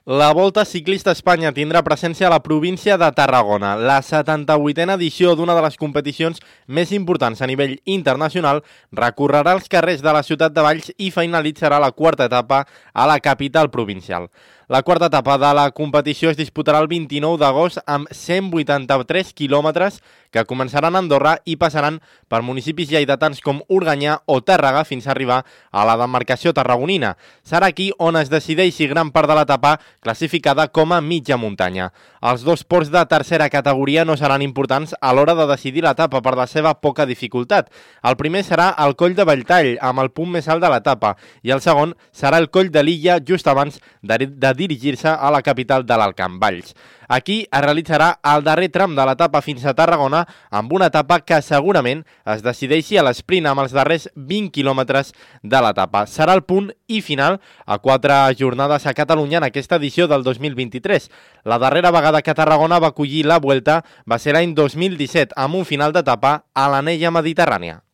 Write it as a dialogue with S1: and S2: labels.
S1: La Volta Ciclista a Espanya tindrà presència a la província de Tarragona. La 78a edició d'una de les competicions més importants a nivell internacional recorrerà els carrers de la ciutat de Valls i finalitzarà la quarta etapa a la capital provincial. La quarta etapa de la competició es disputarà el 29 d'agost amb 183 quilòmetres que començaran a Andorra i passaran per municipis lleidatans com Organyà o Tàrrega fins a arribar a la demarcació tarragonina. Serà aquí on es decideixi gran part de l'etapa classificada com a mitja muntanya. Els dos ports de tercera categoria no seran importants a l'hora de decidir l'etapa per la seva poca dificultat. El primer serà el Coll de Belltall, amb el punt més alt de l'etapa, i el segon serà el Coll de l'Illa, just abans de dirigir-se a la capital de l'Alt Camp, Valls. Aquí es realitzarà el darrer tram de l'etapa fins a Tarragona, amb una etapa que segurament es decideixi a l'esprint amb els darrers 20 quilòmetres de l'etapa. Serà el punt i final a 4 jornades a Catalunya en aquesta edició del 2023. La darrera vegada que Tarragona va acollir la Vuelta va ser l'any 2017, amb un final d'etapa a l'Anella Mediterrània.